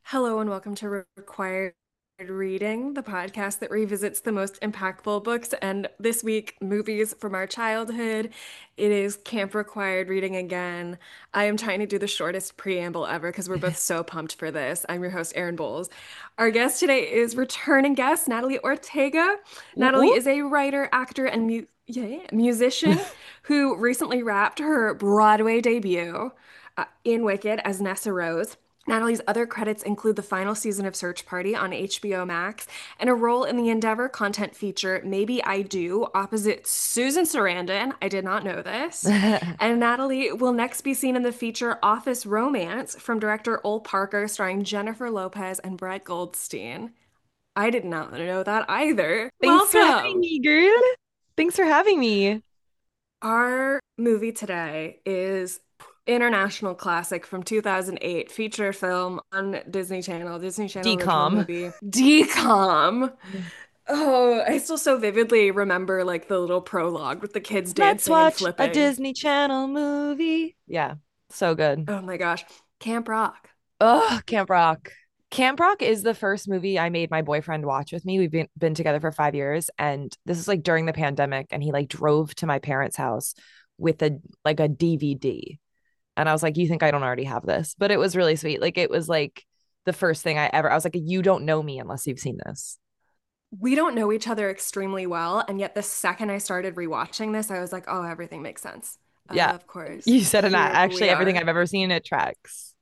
Hello and welcome to Required Reading, the podcast that revisits the most impactful books and this week, movies from our childhood. It is Camp Required Reading again. I am trying to do the shortest preamble ever because we're both so pumped for this. I'm your host, Erin Bowles. Our guest today is returning guest Natalie Ortega. Ooh, Natalie ooh. is a writer, actor, and musician who recently wrapped her Broadway debut in Wicked as Nessa Rose. Natalie's other credits include the final season of Search Party on HBO Max and a role in the Endeavor content feature Maybe I Do opposite Susan Sarandon. I did not know this. And Natalie will next be seen in the feature Office Romance from director Ol Parker, starring Jennifer Lopez and Brett Goldstein. I did not know that either. Thanks for having Welcome. me, girl. Thanks for having me. Our movie today is international classic from 2008, feature film on Disney Channel, Disney Channel original Decom. movie, Decom. Oh, I still so vividly remember like the little prologue with the kids Let's dancing and watch a flipping. Disney Channel movie. Yeah, so good. Oh my gosh, Camp Rock. Oh, Camp Rock. Camp Rock is the first movie I made my boyfriend watch with me. We've been together for 5 years, and this is like during the pandemic, and he like drove to my parents' house with a DVD. And I was like, "You think I don't already have this?" But it was really sweet. Like it was like the first thing I was like, "You don't know me unless you've seen this." We don't know each other extremely well, and yet the second I started rewatching this, I was like, oh, everything makes sense. Yeah. Of course, You said it. here we Actually, everything are. I've ever seen, it tracks.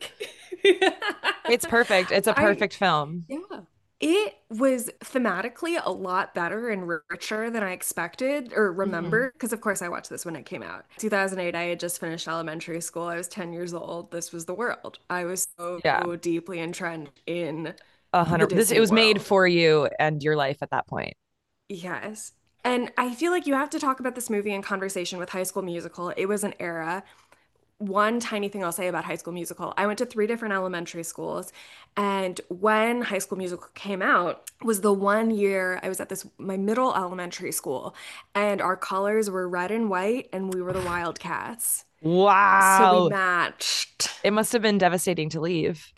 It's perfect. It's a I perfect film. Yeah. It was thematically a lot better and richer than I expected or Mhm. remember, because of course I watched this when it came out. 2008, I had just finished elementary school. I was 10 years old. This was the world. I was so Yeah. deeply entrenched in A the hundred. It Disney was made world. for you and your life at that point. Yes. And I feel like you have to talk about this movie in conversation with High School Musical. It was an era. One tiny thing I'll say about High School Musical. I went to three different elementary schools, and when High School Musical came out was the one year I was at this my middle elementary school, and our colors were red and white, and we were the Wildcats. So we Wow. matched. It must have been devastating to leave.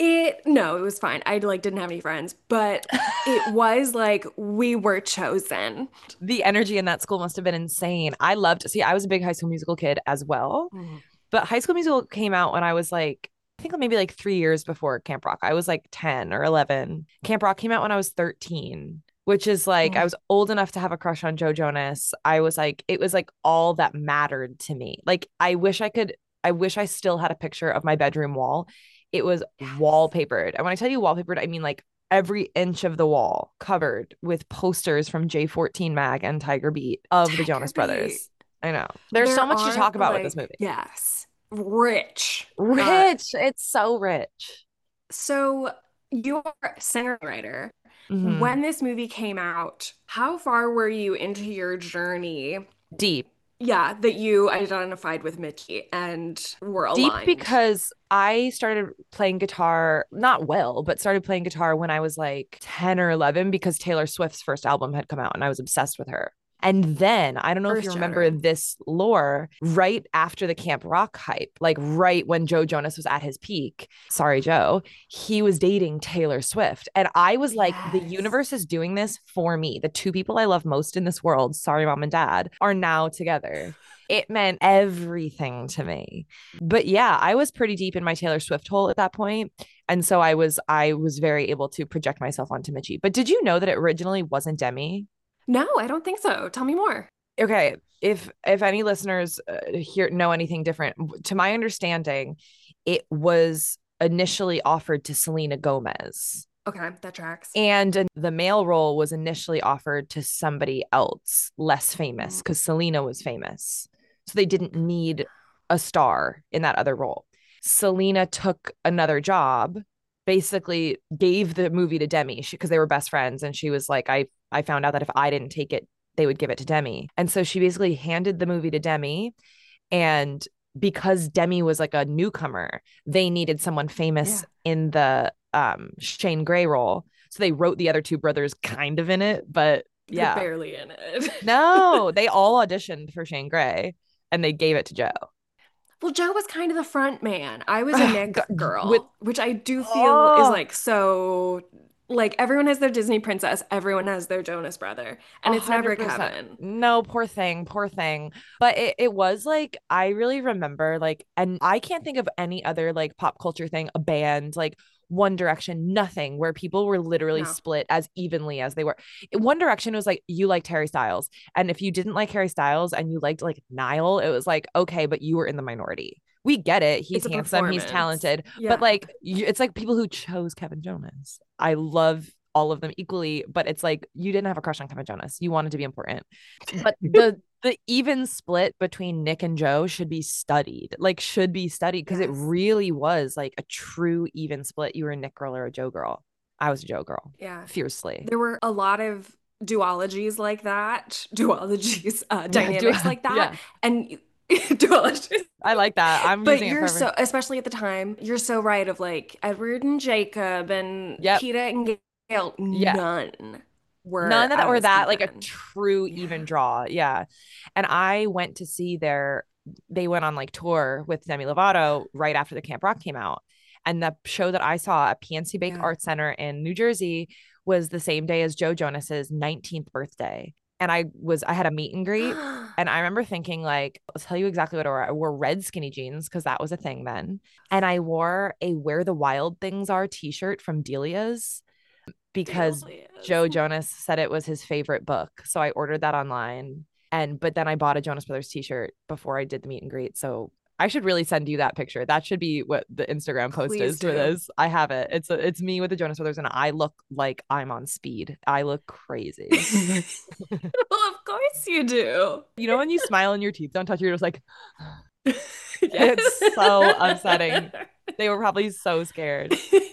It was fine. I like didn't have any friends, but it was like we were chosen. The energy in that school must have been insane. I loved, see, I was a big High School Musical kid as well, Mm. but High School Musical came out when I was like, I think maybe like 3 years before Camp Rock. I was like 10 or 11. Camp Rock came out when I was 13, which is like, I Mm. was old enough to have a crush on Joe Jonas. I was like, it was like all that mattered to me. Like, I wish I still had a picture of my bedroom wall. It was Yes. wallpapered. And when I tell you wallpapered, I mean like every inch of the wall covered with posters from J14 Mag and Tiger Beat of the Tiger Jonas Beat. Brothers. I know. There's so There much to are talk about with this like, movie. yes, rich. Rich. It's so rich. So you're a singer-writer. Hmm. When this movie came out, how far were you into your journey? Deep. Yeah, that you identified with Mickey and were Deep aligned. because I started playing guitar, not well, but started playing guitar when I was like 10 or 11 because Taylor Swift's first album had come out and I was obsessed with her. And then I don't know if you remember Earth-shattering. this lore, right after the Camp Rock hype, like right when Joe Jonas was at his peak, sorry, Joe, he was dating Taylor Swift. And I was like, the Yes. universe is doing this for me. The two people I love most in this world, sorry, mom and dad, are now together. It meant everything to me. But yeah, I was pretty deep in my Taylor Swift hole at that point. And so I was very able to project myself onto Mitchie. But did you know that it originally wasn't Demi? No, I don't think so. Tell me more. Okay, if any listeners here know anything different, to my understanding, it was initially offered to Selena Gomez. Okay, that tracks. And the male role was initially offered to somebody else less famous Mm. because Selena was famous. So they didn't need a star in that other role. Selena took another job, basically gave the movie to Demi because they were best friends. And she was like, I found out that if I didn't take it, they would give it to Demi. And so she basically handed the movie to Demi. And because Demi was like a newcomer, they needed someone famous Yeah, in the Shane Gray role. So they wrote the other two brothers kind of in it, but they're yeah. barely in it. No, they all auditioned for Shane Gray and they gave it to Joe. Well, Joe was kind of the front man. I was a Nick With girl, which I do feel is oh, like so like everyone has their Disney princess, everyone has their Jonas brother, and it's never 100%. Kevin. No, poor thing. But it was like, I really remember, like, and I can't think of any other like pop culture thing, a band, like One Direction, nothing where people were literally No, split as evenly as they were. One Direction was like, you liked Harry Styles. And if you didn't like Harry Styles and you liked like Niall, it was like, okay, but you were in the minority. We get it. He's it's a handsome, he's performance. talented, but Yeah. like, it's like people who chose Kevin Jonas. I love all of them equally, but it's like you didn't have a crush on Kevin Jonas. You wanted to be important. But the even split between Nick and Joe should be studied because it Yes. really was like a true even split. You were a Nick girl or a Joe girl. I was a Joe girl, Yeah. fiercely. There were a lot of duologies like that, duologies, Yeah, dynamics like that, yeah. and duologies. I like that. I'm But using it you're forever. so, especially at the time, you're so right of like Edward and Jacob and Yep. Peeta and Gail, Yeah. none were None of that or as that, like a even. true even Yeah. draw. Yeah. And I went to see they went on like tour with Demi Lovato right after the Camp Rock came out. And the show that I saw at PNC Bank Yeah. Arts Center in New Jersey was the same day as Joe Jonas's 19th birthday. And I had a meet and greet. And I remember thinking, like, I'll tell you exactly what I wore. I wore red skinny jeans because that was a thing then. And I wore a Where the Wild Things Are t-shirt from Delia's because Delia's. Joe Jonas said it was his favorite book. So I ordered that online. But then I bought a Jonas Brothers t-shirt before I did the meet and greet. So I should really send you that picture. That should be what the Instagram post Please is for do. this. I have it. It's me with the Jonas Brothers and I look like I'm on speed. I look crazy. Well, of course you do. You know when you smile and your teeth don't touch, you're just like it's so upsetting. Yes. They were probably so scared.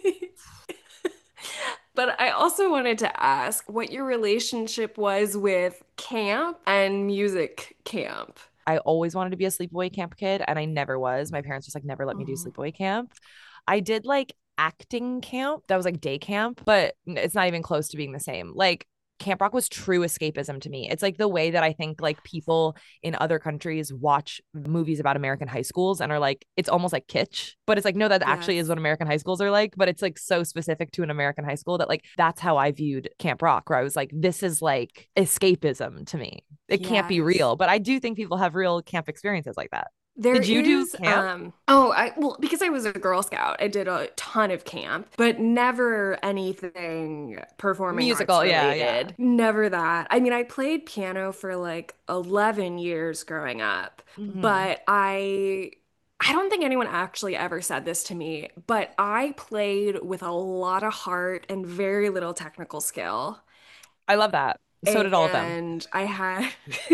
But I also wanted to ask what your relationship was with camp and music camp. I always wanted to be a sleepaway camp kid and I never was. My parents just like never let me do Mhm. sleepaway camp. I did like acting camp. That was like day camp, but it's not even close to being the same. Like Camp Rock was true escapism to me. It's like the way that I think like people in other countries watch movies about American high schools and are like, it's almost like kitsch, but it's like, no, that actually is Yes. what American high schools are like. But it's like so specific to an American high school that like that's how I viewed Camp Rock, where I was like, this is like escapism to me. It can't be Yes. real, but I do think people have real camp experiences like that. There Did you do is camp? oh I well because I was a Girl Scout, I did a ton of camp, but never anything performing arts Musical, yeah, yeah. related. Never that. I mean, I played piano for like 11 years growing up, Hmm. but I don't think anyone actually ever said this to me, but I played with a lot of heart and very little technical skill. I love that. So did all of them. And I had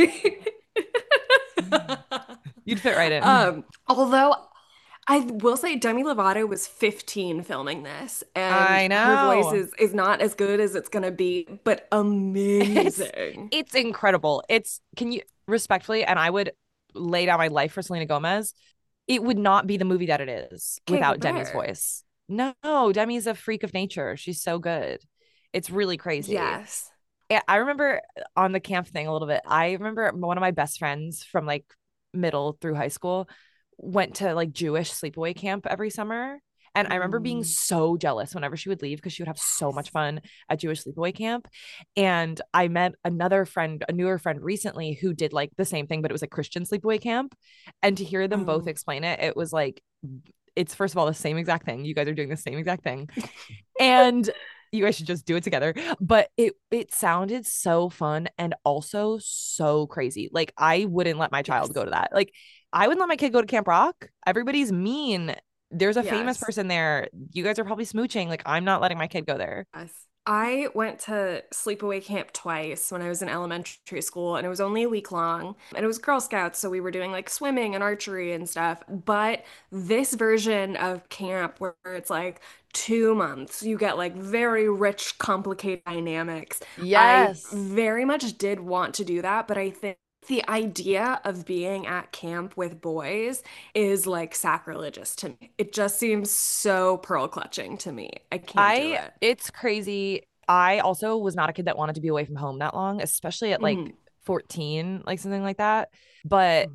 You'd fit right in. although I will say Demi Lovato was 15 filming this, and I her voice know. is not as good as it's gonna be, but It's amazing. it's incredible. It's can you respectfully, and I would lay down my life for Selena Gomez. It would not be the movie that it is Can't without Demi's compare. voice. No, Demi's a freak of nature. She's so good. It's really crazy. Yes. I remember on the camp thing a little bit. I remember one of my best friends from like middle through high school went to like Jewish sleepaway camp every summer. And I remember being Mm, so jealous whenever she would leave because she would have so much yes. fun at Jewish sleepaway camp. And I met another friend, a newer friend recently who did like the same thing, but it was like Christian sleepaway camp. And to hear them both Oh. explain it, it was like, it's first of all the same exact thing. You guys are doing the same exact thing and you guys should just do it together. But it sounded so fun and also so crazy. Like I wouldn't let my child Yes. go to that. Like I wouldn't let my kid go to Camp Rock. Everybody's mean. There's a famous Yes. person there. You guys are probably smooching. Like I'm not letting my kid go there. Yes. I went to sleepaway camp twice when I was in elementary school, and it was only a week long. And it was Girl Scouts, so we were doing like swimming and archery and stuff. But this version of camp, where it's like 2 months, you get like very rich, complicated dynamics. I Yes. very much did want to do that, but I think the idea of being at camp with boys is like sacrilegious to me. It just seems so pearl clutching to me. I can't do it. It's crazy. I also was not a kid that wanted to be away from home that long, especially at like Mhm. 14, like something like that. But Mhm.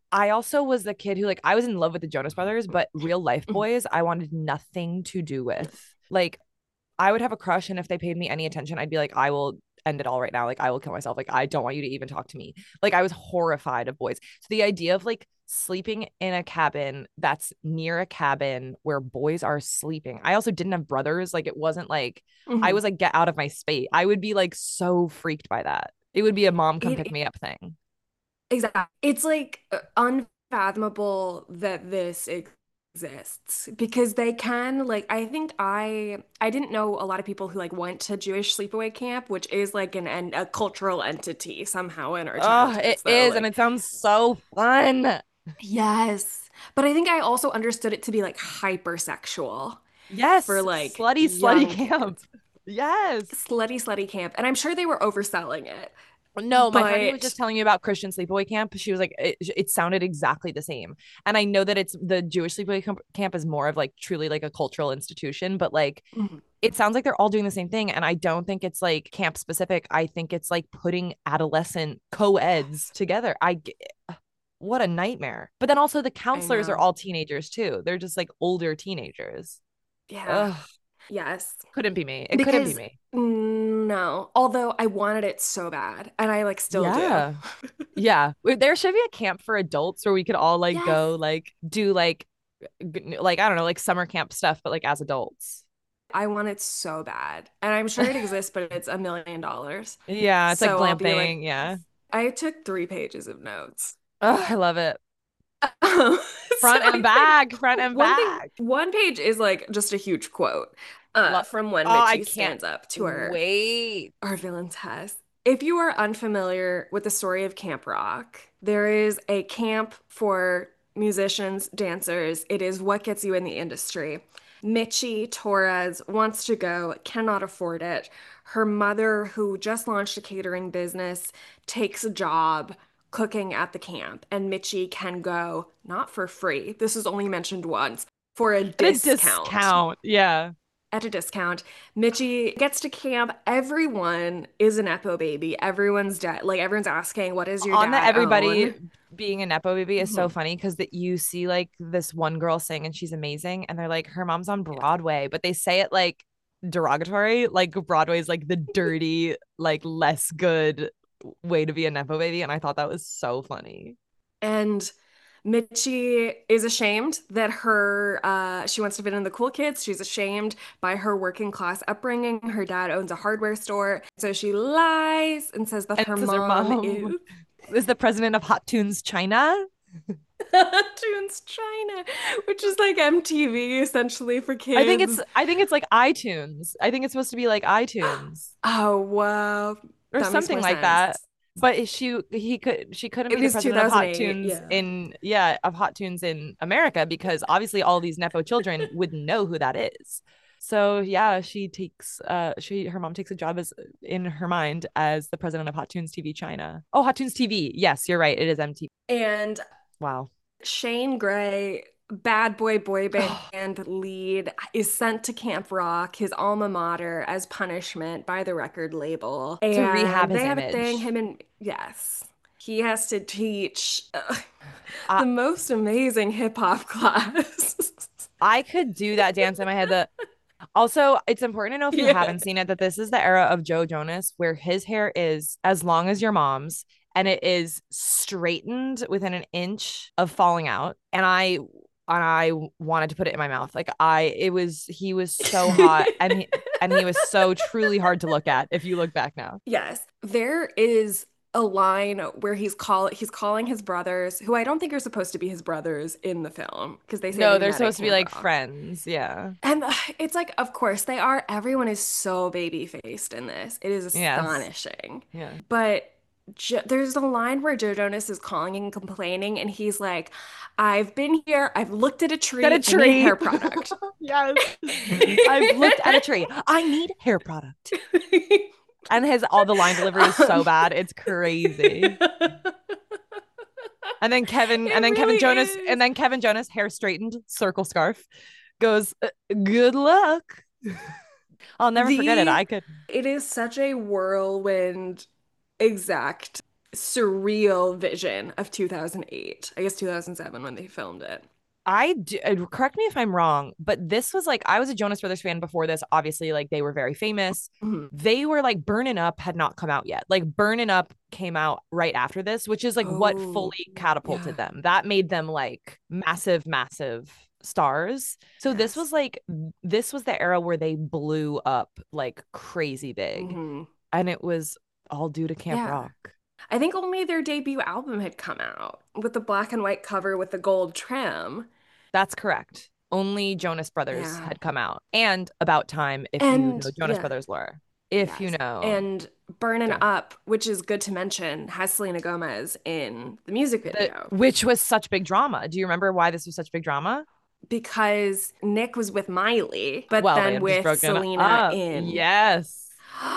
I also was the kid who like I was in love with the Jonas Brothers, but real life Mhm. boys I wanted nothing to do with. Like I would have a crush, and if they paid me any attention, I'd be like, I will end it all right now. Like I will kill myself. Like I don't want you to even talk to me. Like I was horrified of boys. So the idea of like sleeping in a cabin that's near a cabin where boys are sleeping. I also didn't have brothers. Like it wasn't like I Mhm. was like, get out of my space. I would be like so freaked by that. It would be a mom come pick It me up thing. exactly. It's like unfathomable that this exists because they can like I think I didn't know a lot of people who like went to Jewish sleepaway camp, which is like a cultural entity somehow in our Oh, it childhoods though. is, and Like it sounds so fun. yes. But I think I also understood it to be like hypersexual for Yes, like slutty, slutty young camp. kids. Yes. Slutty camp. And I'm sure they were overselling it. No, my friend who was But just telling you about Christian sleepaway camp, she was like, it sounded exactly the same. And I know that it's the Jewish sleepaway camp is more of like truly like a cultural institution, but like mhm. it sounds like they're all doing the same thing. And I don't think it's like camp specific. I think it's like putting adolescent co-eds together. What a nightmare. But then also the I counselors are know. all teenagers too. They're just like older teenagers. Yeah. Ugh, Yes. couldn't be me. It couldn't be Because me. no, although I wanted it so bad and I like still do. Yeah. Yeah. There should be a camp for adults where we could all like Yes. go like do like I don't know, like summer camp stuff, but like as adults. I want it so bad. And I'm sure it exists, but it's $1 million. Yeah, it's like So I'll be like, glamping. Yeah. I took 3 pages of notes. Oh, I love it. So Front and I think back, front and back. one page is like just a huge quote Lo- from when oh, I Mitchie can't stands up to wait. our villain Tess. If you are unfamiliar with the story of Camp Rock, there is a camp for musicians, dancers. It is what gets you in the industry. Mitchie Torres wants to go, cannot afford it. Her mother, who just launched a catering business, takes a job cooking at the camp, and Mitchie can go not for free. This is only mentioned once for a At a discount discount. Yeah. at a discount. Mitchie gets to camp. Everyone is a Nepo baby. Everyone's dad, like everyone's asking, what does your On the dad everybody own? being a nepo baby is so Mhm. funny because that you see like this one girl sing and she's amazing and they're like her mom's on Yes. Broadway, but they say it like derogatory, like Broadway's like the dirty, like less good way to be a nepo baby, and I thought that was so funny. And Mitchie is ashamed that she wants to fit in the cool kids. She's ashamed by her working class upbringing. Her dad owns a hardware store. So she lies and says that And her says her mom mom is is the president of Hot Tunes China. Tunes China, which is like MTV essentially for kids. I think it's like iTunes. I think it's supposed to be like iTunes Oh, wow. or That makes something more like sense. that. But she couldn't It be the was president of Hot 2008. Tunes Yeah. in yeah, of Hot Tunes in America because obviously all these Nepo children wouldn't know who that is. So yeah, her mom takes a job as in her mind as the president of Hot Tunes TV China. Oh, Hot Tunes TV. Yes, you're right. It is MTV. And Wow. Shane Gray, bad boy band lead, is sent to Camp Rock, his alma mater, as punishment by the record label. To rehab And his they have a thing, image. him and, yes, he has to teach I the most amazing hip hop class. I could do that dance in my head. Also, it's important to know if you Yeah. haven't seen it that this is the era of Joe Jonas where his hair is as long as your mom's and it is straightened within an inch of falling out. And I wanted to put it in my mouth. Like he was so hot and he was so truly hard to look at if you look back now. Yes, there is a line where he's calling his brothers, who I don't think are supposed to be his brothers in the film, because they say No, they they're met at supposed to be Camp like Rock. friends. Yeah. And it's like, of course they are. Everyone is so baby-faced in this. It is Yes. astonishing. Yeah. But there's a line where Joe Jonas is calling and complaining, and he's like, I've been here, I've looked at a At a tree, I need tree. hair product. Yes. I've looked at a tree. I need hair product. And his all the line delivery is so Um, bad. It's crazy. it really And is. then Kevin Jonas, hair straightened, circle scarf, goes, good luck. I'll never forget it. The I could it is such a whirlwind exact surreal vision of 2008. I guess 2007 when they filmed it. I do, correct me if I'm wrong, but this was like I was a Jonas Brothers fan before this. Obviously, like they were very famous. Mhm. They were like Burnin' Up had not come out yet. Like Burnin' Up came out right after this, which is like what Oh, fully catapulted yeah. them. That made them like massive, massive stars. So Yes. this was the era where they blew up like crazy big. Hmm. And it was all due to Camp Yeah. Rock. I think only their debut album had come out with the black and white cover with the gold trim. That's correct. Only Jonas Brothers Yeah. had come out. And About Time, if you know And Jonas yeah, Brothers lore. If you yes. know And Burnin' Jonas. Up, which is good to mention, has Selena Gomez in the music video Which was such big drama. Do you remember why this was such big drama? because Nick was with Miley, but Well, they then had just with broken Selena up. in. Yes.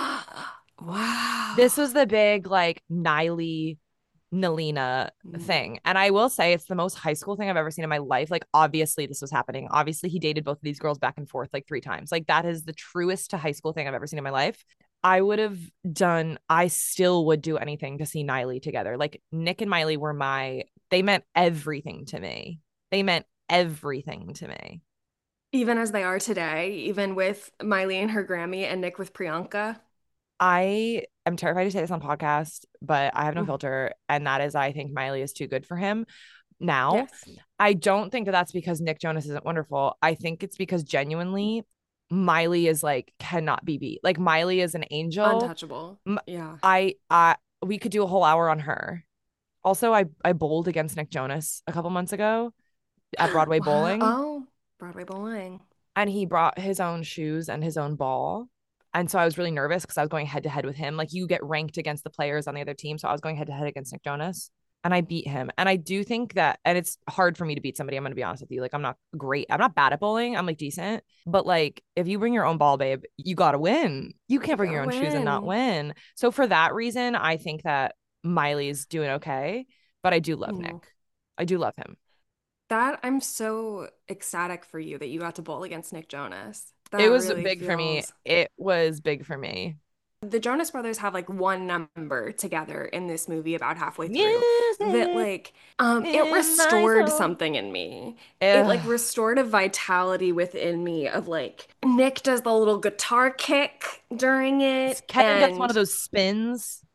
This Wow. was the big like Niley Nalina thing. And I will say it's the most high school thing I've ever seen in my life. Like, obviously, this was happening. Obviously, he dated both of these girls back and forth like 3 times. Like, that is the truest to high school thing I've ever seen in my life. I still would do anything to see Niley together. Like, Nick and Miley were they meant everything to me. They meant everything to me. Even as they are today, even with Miley and her Grammy and Nick with Priyanka. I am terrified to say this on podcast, but I have no Mm. filter. And that is, I think Miley is too good for him. Now, Yes. I don't think that that's because Nick Jonas isn't wonderful. I think it's because genuinely Miley is like cannot be beat. Like Miley is an angel. Untouchable. M- Yeah. I we could do a whole hour on her. Also, I bowled against Nick Jonas a couple months ago at Broadway Wow. Bowling, Oh, Broadway bowling. and he brought his own shoes and his own ball. And so I was really nervous because I was going head to head with him. Like you get ranked against the players on the other team. So I was going head to head against Nick Jonas and I beat him. And I do think that, and it's hard for me to beat somebody. I'm going to be honest with you. Like I'm not great. I'm not bad at bowling. I'm like decent. But like if you bring your own ball, babe, you got to win. You can't You bring gotta your own shoes and not win. win. So for that reason, I think that Miley's doing okay. But I do love Mhm. Nick. I do love him. That I'm so ecstatic for you that you got to bowl against Nick Jonas. It That was really big for me. feels. It was big for me. The Jonas Brothers have like one number together in this movie about halfway through that Music like it in my restored soul. something in me. It like Ugh. restored a vitality within me of like Nick does the little guitar kick during it Kevin does one of and those spins.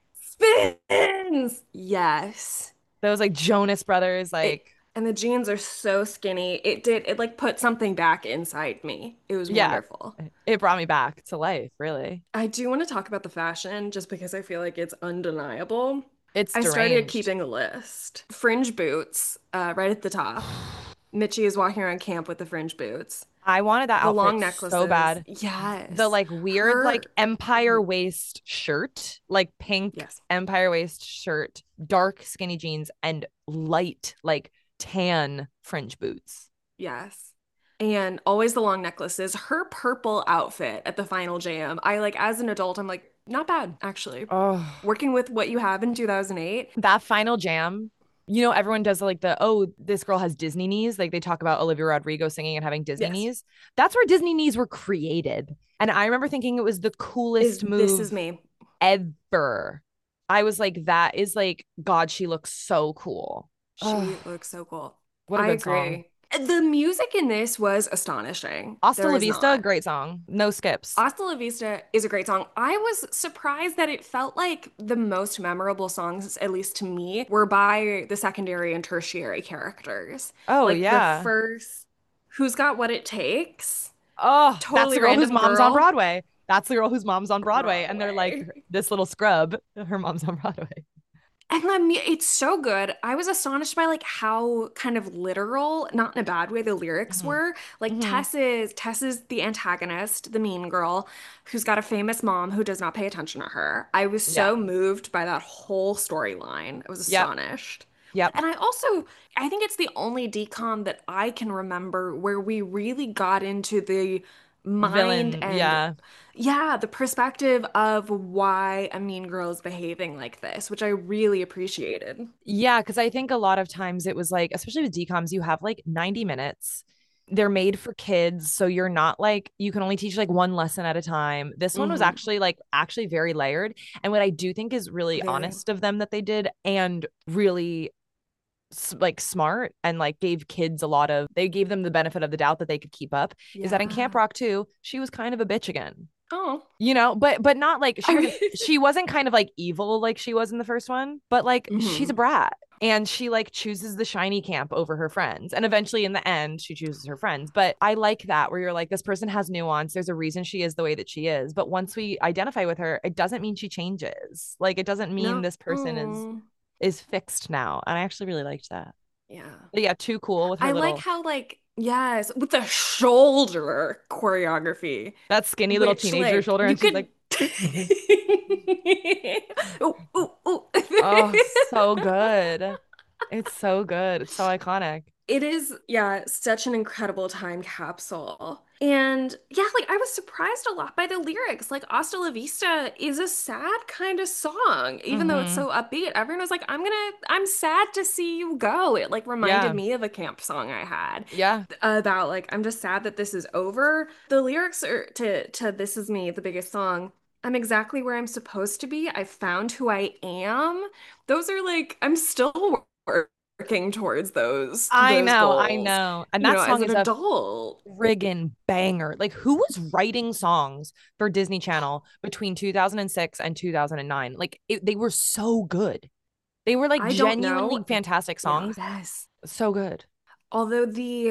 spins. Yes. Those like Jonas Brothers, It like and the jeans are so skinny. It like put something back inside me. It was yeah, wonderful. it brought me back to life, really. I do want to talk about the fashion just because I feel like it's undeniable. It's I started deranged. keeping a list. Fringe boots, right at the top. Mitchie is walking around camp with the fringe boots. I wanted that The long outfit so necklaces. bad. The Yes. like weird like Her. empire Mhm. waist shirt, like pink Yes. empire waist shirt, dark skinny jeans, and light like tan fringe boots. Yes. And always the long necklaces. Her purple outfit at the final jam. I like, as an adult, I'm like, not bad, actually. Oh, Working with what you have in 2008. that final jam, everyone does like this girl has Disney knees. Like they talk about Olivia Rodrigo singing and having Disney Yes. knees. That's where Disney knees were created. And I remember thinking it was the Is coolest this is move me. ever. I was like, that is like, God, she looks so cool. Oh, She looks so cool. what a I good song. agree. The music in this was astonishing. Hasta There la is Vista, not. great song. No skips. Hasta la Vista is a great song. I was surprised that it felt like the most memorable songs, at least to me, were by the secondary and tertiary characters. Oh, Like the yeah. first, Who's Got What It Takes? Oh, that's the Totally girl whose Random mom's on Girl. Broadway. That's the girl whose mom's on Broadway. And they're like, Broadway. this little scrub, her mom's on Broadway. And it's so good. I was astonished by like how kind of literal, not in a bad way, the lyrics Mhm. were. Like Mhm. Tess is the antagonist, the mean girl, who's got a famous mom who does not pay attention to her. I was Yeah. so moved by that whole storyline. I was Yep. astonished. Yep. And I think it's the only decom that I can remember where we really got into the mind Villain. and Yeah. yeah, the perspective of why a mean girl is behaving like this, which I really appreciated. Yeah. Cause I think a lot of times it was like, especially with DComs, you have like 90 minutes they're made for kids, so you're not like you can only teach like one lesson at a time. This one was Hmm. actually very layered, and what I do think is really Very. honest of them that they did, and really like smart, and like gave kids a lot of, they gave them the benefit of the doubt that they could keep up, is that in Camp Yeah. Rock 2 she was kind of a bitch again, Oh. but not like I mean, she wasn't kind of like evil like she was in the first one, but like she's a mhm. brat, and she like chooses the shiny camp over her friends, and eventually in the end she chooses her friends. But I like that, where you're like, this person has nuance, there's a reason she is the way that she is, but once we identify with her, it doesn't mean she changes, like it doesn't mean No. this person is fixed now, and I actually really liked that. Yeah. But yeah, too cool with her I like little, how like yes, with the shoulder choreography, that skinny little which teenager like shoulder, you and she's could like, ooh, ooh, ooh. oh, so good. It's so good. It's so iconic. It is, yeah, such an incredible time capsule. And yeah, like I was surprised a lot by the lyrics. Like Hasta la Vista is a sad kind of song, even though it's Mm-hmm. so upbeat. Everyone was like, I'm sad to see you go. It like reminded Yeah. me of a camp song I had Yeah. about like, I'm just sad that this is over. The lyrics are to This Is Me, the biggest song. I'm exactly where I'm supposed to be. I found who I am. Those are like, I'm still working towards I those know. I goals, know. And that as song an is a adult. friggin' banger. Like, who was writing songs for Disney Channel between 2006 and 2009? Like, they were so good. They were like I don't know. genuinely fantastic Yeah. songs. Yes. So good. Although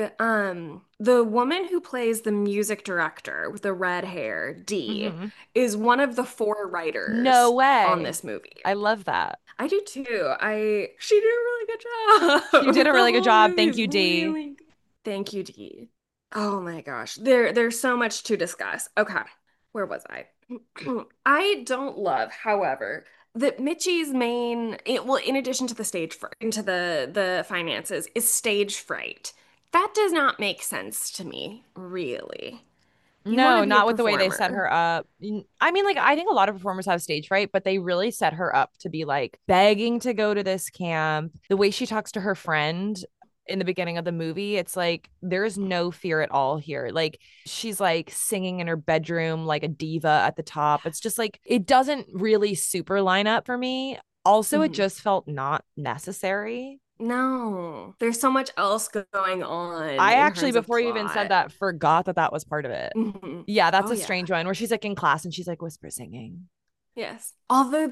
the woman who plays the music director with the red hair, Dee, Hmm. is one of the four No writers on way. this movie. I love that. I do too. I She did a really good She did job. a The really good whole job. movie Thank is you, Dee. really good. Thank you, Dee. Oh my gosh. There's so much to discuss. Okay. Where was I? I don't love, however, that Mitchie's well, in addition to the into the finances, is stage fright. That does not make sense to me, really. You want to No, be a not with the way they set performer. her up. I mean, like, I think a lot of performers have stage fright, but they really set her up to be like begging to go to this camp. The way she talks to her friend in the beginning of the movie, it's like there's no fear at all here. Like, she's like singing in her bedroom like a diva at the top. It's just like, it doesn't really super line up for me. Also, it Mhm. just felt not necessary. No, there's so much else going on I in actually, terms of before you even said plot. that, forgot that that was part of it. Hmm. Yeah, that's Oh, a yeah. strange one where she's like in class and she's like whisper singing. Yes. Although,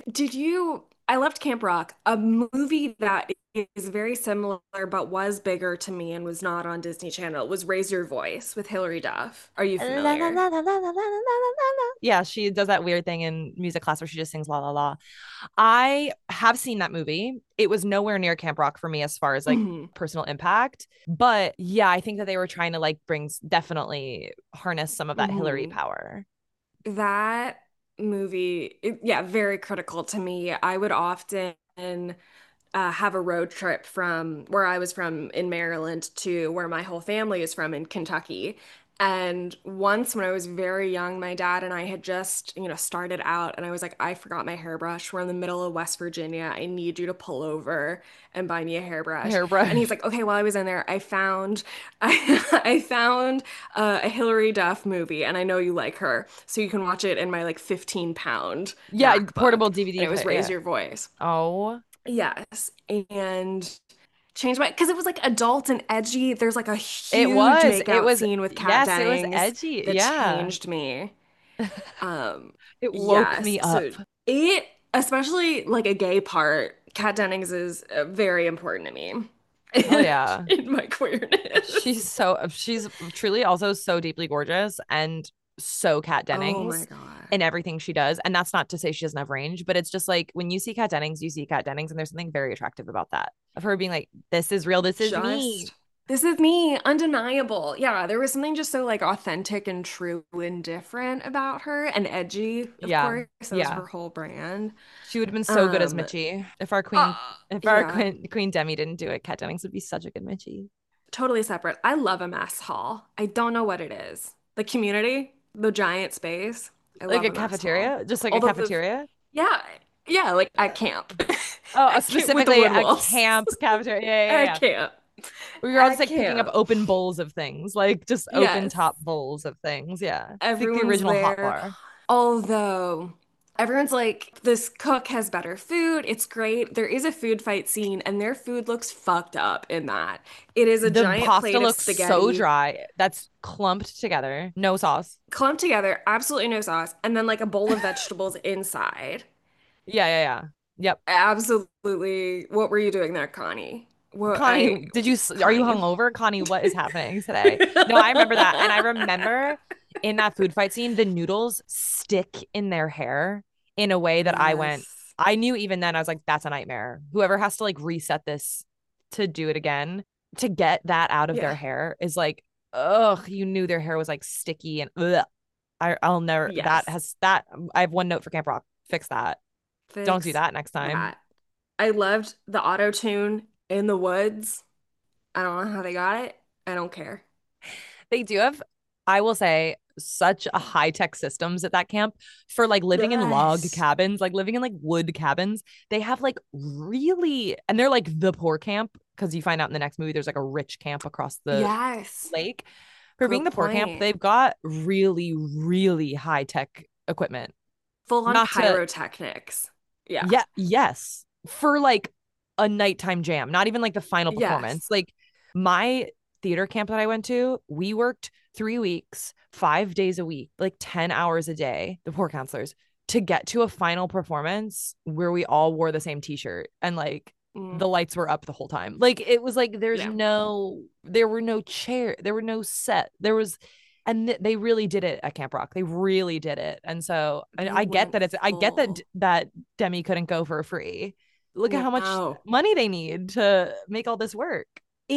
I loved Camp Rock, a movie that is very similar but was bigger to me and was not on Disney Channel, was Raise Your Voice with Hilary Duff. Are you La, la, la, familiar? la, la, la, la, la, la. Yeah, she does that weird thing in music class where she just sings la la la. I have seen that movie. It was nowhere near Camp Rock for me as far as like Mhm. personal impact. But yeah, I think that they were trying to like definitely harness some of that Hillary Mhm. power. That movie, yeah, very critical to me. I would often have a road trip from where I was from in Maryland to where my whole family is from in Kentucky. And once when I was very young, my dad and I had just, started out, and I was like, I forgot my hairbrush. We're in the middle of West Virginia. I need you to pull over and buy me a hairbrush. And he's Hairbrush. like, okay, while I was in there, I found I found a Hilary Duff movie, and I know you like her, so you can watch it in my like 15-pound Yeah, MacBook. portable And DVD it was player. Raise Yeah. Your Voice. Oh, Yes, and changed my because it was like adult and edgy. There's like a it huge was. It makeout was, scene with Kat yes, it was Dennings edgy. that Yeah. changed me. Um, It woke yes, me so up. it especially like a gay part. Kat Dennings is very important to me Hell yeah. in my queerness. She's truly also so deeply gorgeous and so Kat Oh my Dennings God. in everything she does. And that's not to say she doesn't have range, but it's just like when you see Kat Dennings, you see Kat Dennings, and there's something very attractive about that. Of her being like, this is real, this is me. Just this is me, undeniable. Yeah, there was something just so like authentic and true and different about her and edgy, of Yeah. course. That was Yeah. her whole brand. She would have been so good as Um, Mitchie. If our yeah, Queen Demi didn't do it, Kat Dennings would be such a good Mitchie. totally separate. I love a mess hall. I don't know what it is. The community, the giant space. I Like love a a mess hall. cafeteria, just like a Although the cafeteria. yeah, yeah, like at camp. Oh, At camp with the specifically wood a walls. camp cafeteria. Yeah, yeah, At yeah. camp. We were all just At like picking up camp. open bowls of things, like just open Yes. top bowls of things. Yeah. It's like the Everyone's original hot there. bar. Although everyone's like, this cook has better food. It's great. There is a food fight scene, and their food looks fucked up in that. It is a The giant pasta plate of looks so spaghetti dry. That's clumped together. No sauce. clumped together, absolutely no sauce, and then like a bowl of vegetables inside. Yeah, yeah, yeah. Yep. Absolutely. What were you doing there, Connie? What Connie, I, are you Connie. hungover? Connie, what is happening today? No, I remember that. And I remember in that food fight scene, the noodles stick in their hair in a way that Yes. I knew even then, I was like, that's a nightmare. Whoever has to like reset this to do it again, to get that out of their Yeah. hair is like, ugh, you knew their hair was like sticky and ugh. I'll never, Yes. I have one note for Camp Rock. Fix that. Don't do Fix that next time. that. I loved the auto tune in the woods. I don't know how they got it. I don't care. They do have, I will say, such a high tech systems at that camp for like living in log Yes. cabins, like living in like wood cabins. They have like really, and they're like the poor camp because you find out in the next movie there's like a rich camp across the Yes. lake. For being Good the poor camp, point. they've got really, really high tech equipment. Full on Not to, pyrotechnics. Yeah. yeah, yes, for like a nighttime jam, not even like the final performance. Yes. Like my theater camp that I went to, we worked 3 weeks, 5 days a week, like 10 hours a day, the poor counselors, to get to a final performance where we all wore the same t-shirt and like Mm, the lights were up the whole time. Like it was like yeah. there were no chair, there were no set. There was and they really did it at Camp Rock. They really did it. And so They I get went that I get that full. Demi couldn't go for free. Look at how much No. money they need to make all this work.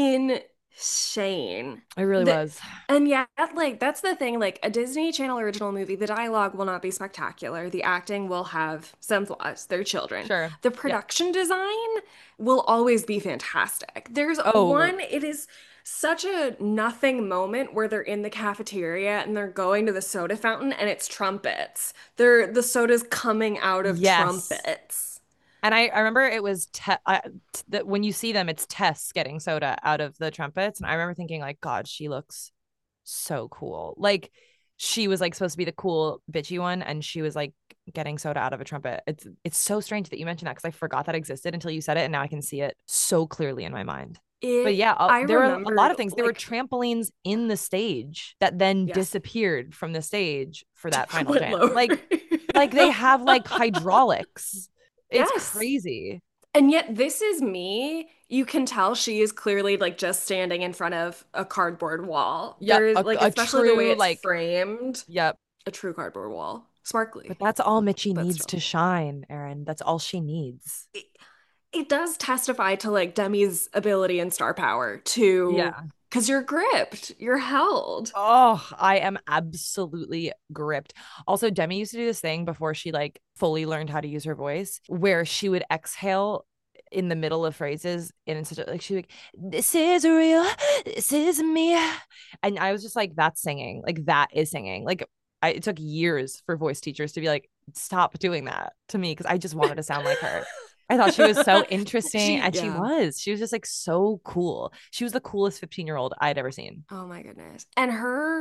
Insane. It really The, was. and yeah, like that's the thing. Like a Disney Channel original movie, the dialogue will not be spectacular. The acting will have some flaws. They're children. Sure. The Yeah. production design will always be fantastic. There's Oh, one, it is such a nothing moment where they're in the cafeteria and they're going to the soda fountain and it's trumpets. The soda's coming out of yes. trumpets. And I remember it was that when you see them, it's Tess getting soda out of the trumpets. And I remember thinking, like, God, she looks so cool. Like she was like supposed to be the cool bitchy one, and she was like getting soda out of a trumpet. It's so strange that you mentioned that because I forgot that existed until you said it, and now I can see it so clearly in my mind. But yeah, I there were a lot remembered of things. There were like trampolines in the stage that then yes. disappeared from the stage for that final Went jam. lower. Like they have like hydraulics. It's Yes. crazy. And yet this is me. You can tell she is clearly like just standing in front of a cardboard wall. Yep, There is like a especially the way true it's like framed, yep. a true cardboard wall. But Sparkly, that's all Mitchie but needs still. to shine, Erin. That's all she needs. It, it does testify to like Demi's ability and star power to Yeah. because you're gripped, you're held. Oh, I am absolutely gripped. Also, Demi used to do this thing before she like fully learned how to use her voice, where she would exhale in the middle of phrases and in such a like she like, this is real, this is me. And I was just like, that's singing. Like that is singing. Like it took years for voice teachers to be like, stop doing that to me because I just wanted to sound like her. I thought she was so interesting and Yeah. she was just like so cool. She was the coolest 15-year-old I'd ever seen. Oh my goodness. And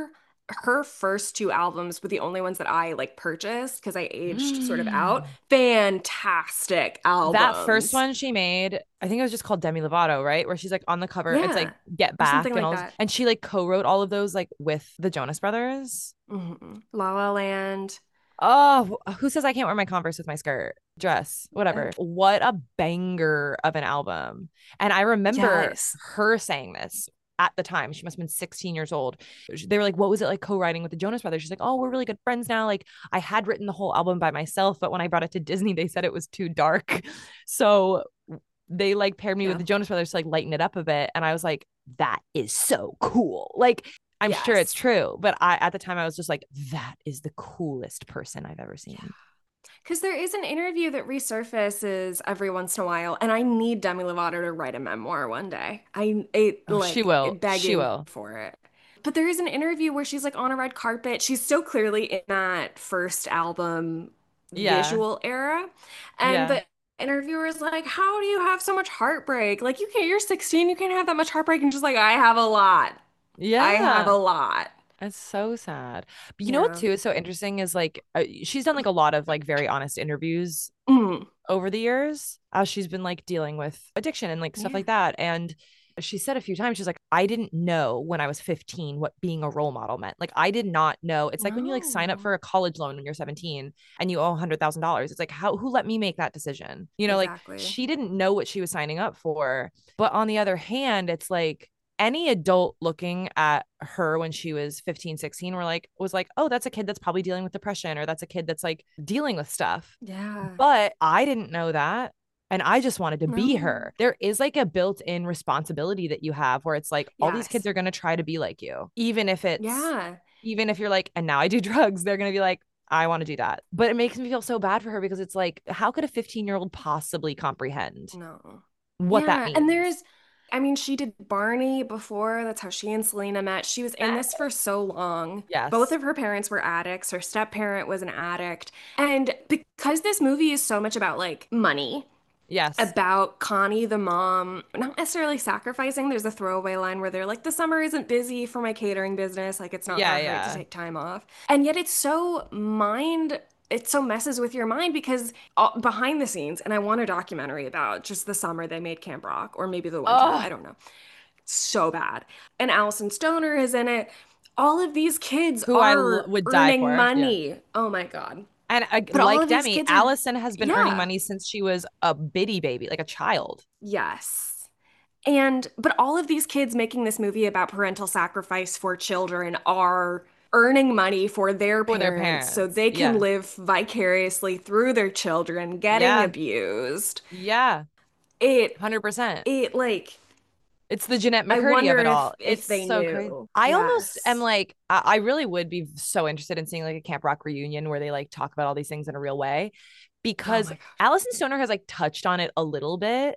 her first two albums were the only ones that I like purchased because I aged sort of out. Mm. Fantastic That first albums. one she made, I think it was just called Demi Lovato, right? Where she's like on the cover, it's like Yeah. Get Or something Back and like all, that. and she like co-wrote all of those like with the Jonas Brothers. La La Land. Oh, who says I can't wear my Converse with my skirt, dress, Uh, whatever? What a banger of an album. And I remember yes. her saying this at the time. She must have been 16 years old. They were like, what was it like co-writing with the Jonas Brothers? She's like, oh, we're really good friends now. Like, I had written the whole album by myself, but when I brought it to Disney, they said it was too dark. So they like paired me with Yeah. the Jonas Brothers to like lighten it up a bit. And I was like, that is so cool. Like, I'm sure it's Yes. true, but I at the time I was just like, that is the coolest person I've ever seen. Because there is an interview that resurfaces every once in a while, and I need Demi Lovato to write a memoir one day. Oh, she will. She Begging will. for it. But there is an interview where she's like on a red carpet. She's so clearly in that first album Yeah. visual era. And Yeah. interviewers like, how do you have so much heartbreak? Like, you're 16, you can't have that much heartbreak. And just like, I have a lot. I have Yeah. a lot. It's so sad. But you know what Yeah. too is so interesting is like she's done like a lot of like very honest interviews Mm, over the years as she's been like dealing with addiction and like stuff yeah. like that. And she said a few times, she's like, I didn't know when I was 15 what being a role model meant. Like, I did not know. It's like when you like sign up No. for a college loan when you're 17 and you owe $100,000. It's like, who let me make that decision? You know, like Exactly. she didn't know what she was signing up for. But on the other hand, it's like, any adult looking at her when she was 15, 16 was like, oh, that's a kid that's probably dealing with depression, or that's a kid that's like dealing with stuff. Yeah. But I didn't know that. And I just wanted to be No. her. There is like a built in responsibility that you have where it's like all these kids Yes. are going to try to be like you. Yeah. Even if you're like, and now I do drugs, they're going to be like, I want to do that. But it makes me feel so bad for her because it's like, how could a 15-year-old possibly comprehend No. what that Yeah. And means? there's, I mean, she did Barney before. That's how she and Selena met. She was in this for so long. Both Yes. of her parents were addicts. Her step parent was an addict. And because this movie is so much about like money, Yes. about Connie, the mom, not necessarily sacrificing. There's a throwaway line where they're like, the summer isn't busy for my catering business. Like, it's not Yeah. that great to Yeah. take time off. And yet it so messes with your mind because behind the scenes, and I want a documentary about just the summer they made Camp Rock or maybe the winter. Oh, I don't know. So bad. And Allison Stoner is in it. All of these kids who are would die earning for. Yeah. money. Oh my God. And But all like of these Demi, kids are, Allison has been earning yeah, money since she was a bitty baby, like a child, yes. But all of these kids making this movie about parental sacrifice for children are earning money for their for their parents so parents. they can Yeah. live vicariously through their children getting Yeah. abused. Yeah. It 100%. it like It's the Jeanette I McCurdy of wonder it all. if It's they so crazy. knew. I almost am Yes. like, I really would be so interested in seeing like a Camp Rock reunion where they like talk about all these things in a real way Oh because my gosh. Allison Stoner has like touched on it a little bit,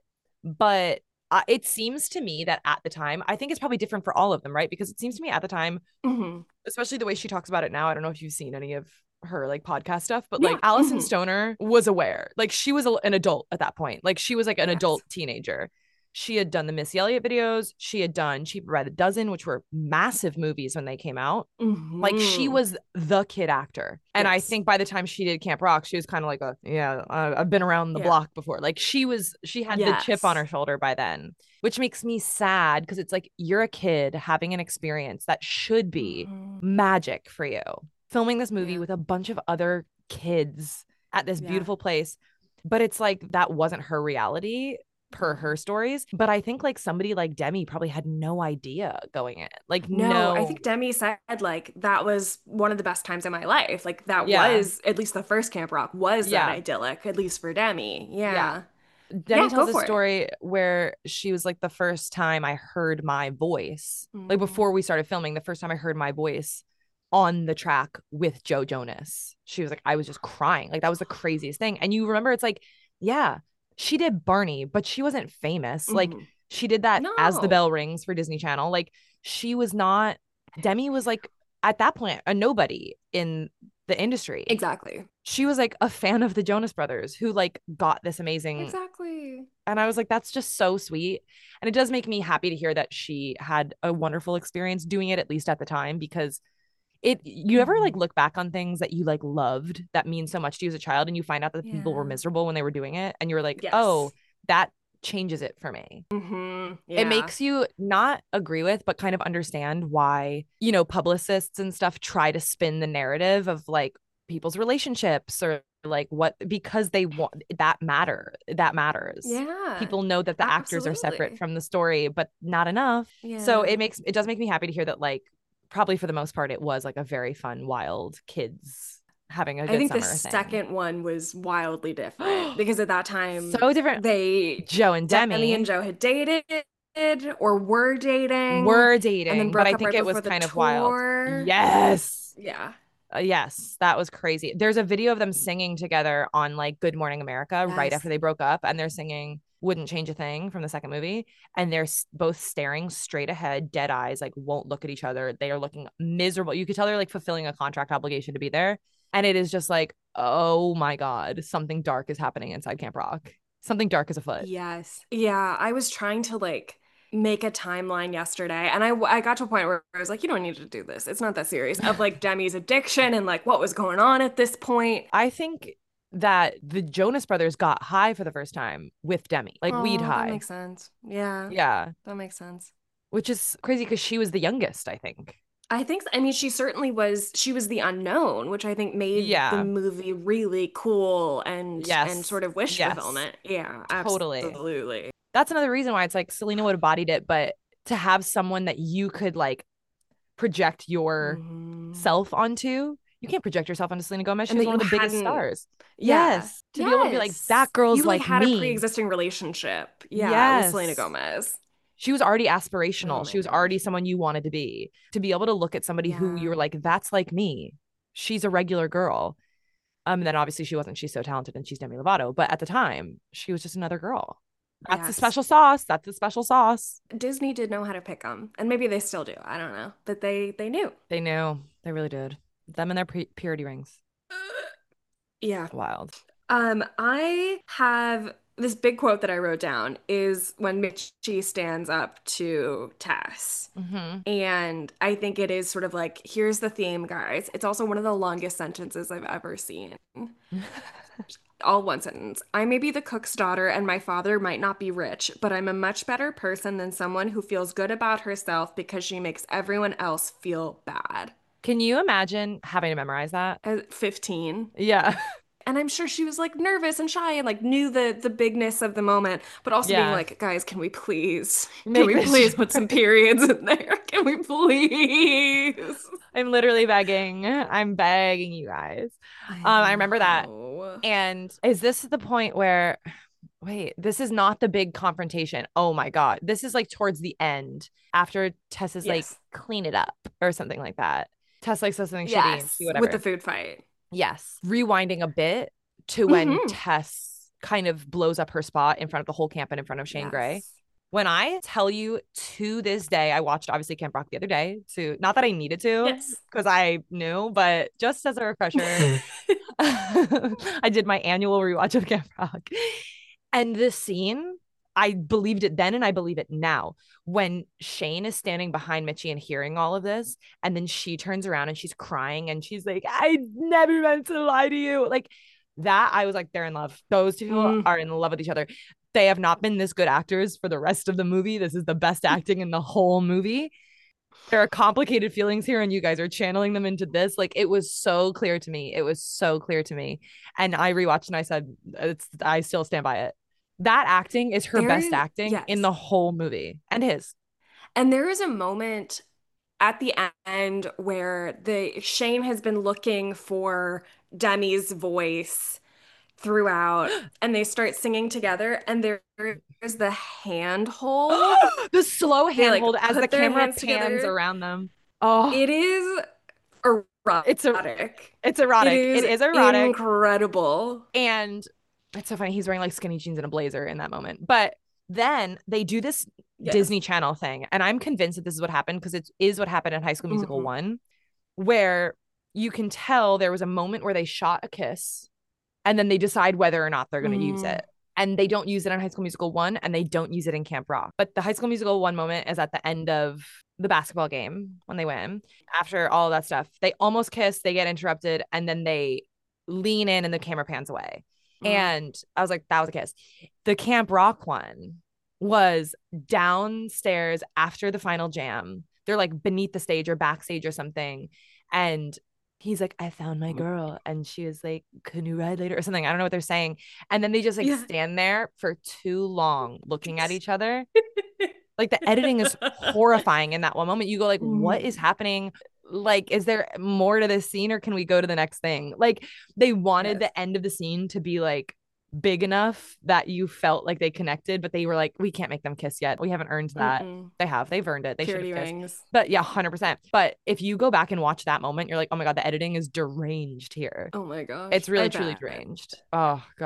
but it seems to me that at the time, I think it's probably different for all of them, right? Because it seems to me at the time, Hmm. especially the way she talks about it now, I don't know if you've seen any of her like podcast stuff, but like Yeah. Allison Hmm. Stoner was aware. Like she was an adult at that point. Like she was like an Yes. adult teenager. She had done the Missy Elliott videos. She had done Cheaper by the Dozen, which were massive movies when they came out. Like she Hmm. was the kid actor. And I Yes. think by the time she did Camp Rock, she was kind of like I've been around the Yeah. block before. Like she had the chip on Yes. her shoulder by then, which makes me sad because it's like you're a kid having an experience that should be Hmm. magic for you. Filming this movie Yeah. with a bunch of other kids at this Yeah. beautiful place, but it's like that wasn't her reality per her No. stories. But I think like somebody like Demi probably had no idea going in. Like No, I no, think Demi said like that was one of the best times in my life. Like that yeah, was at least the first Camp Rock was that yeah, idyllic, at least for Demi. yeah. Yeah. Demi Yeah, go tells a for it. story where she was like the first time I heard my voice, like Mm. before we started filming, the first time I heard my voice on the track with Joe Jonas. She was like, I was just crying. Like that was the craziest thing. And you remember it's like, yeah, she did Barney, but she wasn't famous. Like Mhm. she did that As the No, Bell Rings for Disney Channel. Like she was not, Demi was like at that point a nobody in the industry. exactly. She was like a fan of the Jonas Brothers who like got this amazing, Exactly. and I was like, that's just so sweet. And it does make me happy to hear that she had a wonderful experience doing it, at least at the time, because you ever like Mhm. look back on things that you like loved that mean so much to you as a child and you find out that people were Yeah. miserable when they were doing it and you're like, oh, Yes. that changes it for me. It Yeah. makes you not agree with, but kind of understand why, you know, publicists and stuff try to spin the narrative of like people's relationships or like what, because they want that matters. Yeah. People know that the actors are separate Absolutely. from the story, but not enough. So Yeah. it does make me happy to hear that like probably for the most part it was like a very fun, wild kids having a I good think the summer thing. second one was wildly different because at that time So different. they Joe and Demi and Demi Joe had dated or were dating were and then dating, but broke I up think right it was before the kind of wild. tour. Yes. Yeah. Yes, that was crazy. There's a video of them singing together on like Good Morning America right after Yes. they broke up, and they're singing Wouldn't Change a Thing from the second movie. And they're both staring straight ahead, dead eyes, like won't look at each other. They are looking miserable. You could tell they're like fulfilling a contract obligation to be there. And it is just like, oh my God, something dark is happening inside Camp Rock. Something dark is afoot. Yes. Yeah, I was trying to like make a timeline yesterday and I got to a point where I was like, you don't need to do this. It's not that serious of like Demi's addiction and like what was going on at this point. I think that the Jonas Brothers got high for the first time with Demi, like weed Oh, that high. makes sense. Yeah, Yeah. that makes sense. Which is crazy because she was the youngest, I think. I think, I mean, she certainly was, she was the unknown, which I think made the Yeah. movie really cool and Yes. sort of wish Yes. fulfillment. Yeah, Totally. absolutely. That's another reason why it's like Selena would have bodied it, but to have someone that you could like project your Hmm. self onto, you can't project yourself onto Selena Gomez. She And was that one of you the biggest hadn't, stars. yeah, Yes. To be able to be like, yes. that girl's You like like had a me. pre-existing relationship, yeah, with Selena Yes. Gomez. She was already Oh aspirational. my She was already gosh. someone you wanted to be. To be able to look at somebody who you Yeah. were like, that's like me. She's a regular girl. And then obviously she wasn't. She's so talented and she's Demi Lovato. But at the time, she was just another girl. That's the Yes. special sauce. That's the special sauce. Disney did know how to pick them, and maybe they still do. I don't know, but they knew. They knew. They really did. Them and their purity rings. Yeah. Wild. I have this big quote that I wrote down is when Mitchie stands up to Tess. Hmm. And I think it is sort of like, here's the theme, guys. It's also one of the longest sentences I've ever seen. All one sentence. I may be the cook's daughter and my father might not be rich, but I'm a much better person than someone who feels good about herself because she makes everyone else feel bad. Can you imagine having to memorize that? At 15. Yeah. And I'm sure she was like nervous and shy and like knew the bigness of the moment, but also being Yeah. like, guys, can Make we this please put short. some periods in there? Can we please? I'm literally begging. I'm begging you guys. I I remember that. know. And is this the point where, wait, this is not the big confrontation. Oh my God. This is like towards the end after Tess is like, Yes. clean it up or something like that. Tess like says something shitty and she Yes. With the whatever. food fight. Yes. Rewinding a bit to when Hmm. Tess kind of blows up her spot in front of the whole camp and in front of Shane Gray. Yes. When I tell you to this day, I watched obviously Camp Rock the other day to not that I needed to Yes. because I knew, but just as a refresher, I did my annual rewatch of Camp Rock. And this scene, I believed it then and I believe it now. When Shane is standing behind Mitchie and hearing all of this, and then she turns around and she's crying and she's like, I never meant to lie to you. Like that, I was like, they're in love. Those two people Mm. are in love with each other. They have not been this good actors for the rest of the movie. This is the best acting in the whole movie. There are complicated feelings here, and you guys are channeling them into this. Like it was so clear to me. It was so clear to me. And I rewatched and I said, I still stand by it. That acting is her There best is, acting in yes. the whole movie and his. And there is a moment at the end where the Shane has been looking for Demi's voice throughout and they start singing together and there is the handhold. The slow They like handhold as the put their camera hands pans together. around them. Oh, It is it's a erotic. it's It erotic. It is is erotic. incredible. And it's so funny. He's wearing like skinny jeans and a blazer in that moment. But then they do this Yes. Disney Channel thing. And I'm convinced that this is what happened because it is what happened in High School Musical Hmm. 1, where you can tell there was a moment where they shot a kiss and then they decide whether or not they're going to use Mm. it. And they don't use it in High School Musical 1 and they don't use it in Camp Rock. But the High School Musical 1 moment is at the end of the basketball game when they win. After all of that stuff, they almost kiss, they get interrupted, and then they lean in and the camera pans away. Mm. And I was like, that was a kiss. The Camp Rock one was downstairs after the final jam. They're like beneath the stage or backstage or something. And he's like, I found my girl. And she was like, can you ride later or something? I don't know what they're saying. And then they just like Yeah. stand there for too long looking at each other. Like the editing is horrifying in that one moment. You go like, what is Mm. happening? Like, is there more to this scene or can we go to the next thing? Like they wanted Yes. the end of the scene to be like big enough that you felt like they connected, but they were like, we can't make them kiss yet. We haven't earned that. Mm-mm. They have. They've earned it. They should have Purity kissed. rings. But yeah, 100%. But if you go back and watch that moment, you're like, oh my God, the editing is deranged here. Oh my It's gosh. I really, truly bet. deranged. Oh God.